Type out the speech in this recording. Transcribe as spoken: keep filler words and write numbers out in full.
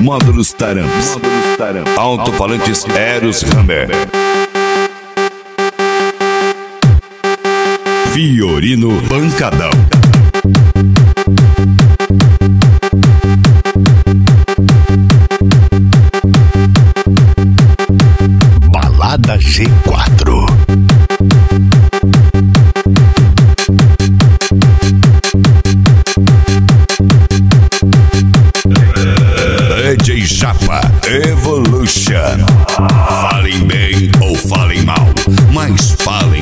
Módulos Taramps, alto-falantes Eros Hammer, Fiorino Pancadão. Balada G quatro. D J Japa Evolution. Falem bem ou falem mal, mas falem